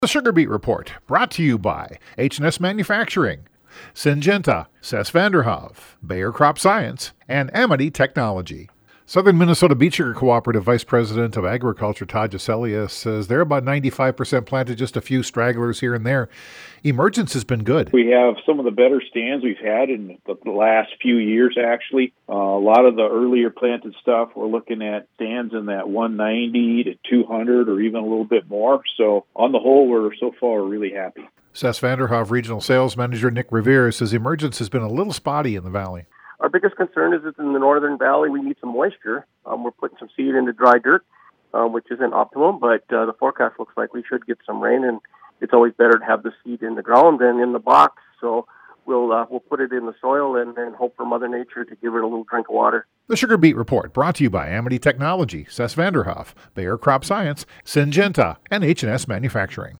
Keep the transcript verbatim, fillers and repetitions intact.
The Sugar Beet Report, brought to you by H and S Manufacturing, Syngenta, Cess Vanderhoef, Bayer Crop Science, and Amity Technology. Southern Minnesota Beet Sugar Cooperative Vice President of Agriculture Todd Jaselius says they're about ninety-five percent planted, just a few stragglers here and there. Emergence has been good. We have some of the better stands we've had in the last few years, actually. Uh, a lot of the earlier planted stuff, we're looking at stands in that one ninety to two hundred or even a little bit more. So on the whole, we're so far really happy. Cess Vanderhoef Regional Sales Manager Nick Revere says Emergence has been a little spotty in the valley. Our biggest concern is that in the northern valley, we need some moisture. Um, we're putting some seed into dry dirt, uh, which isn't optimum, but uh, the forecast looks like we should get some rain, and it's always better to have the seed in the ground than in the box. So we'll uh, we'll put it in the soil and then hope for Mother Nature to give it a little drink of water. The Sugar Beet Report, brought to you by Amity Technology, Cess Vanderhoef, Bayer Crop Science, Syngenta, and H and S Manufacturing.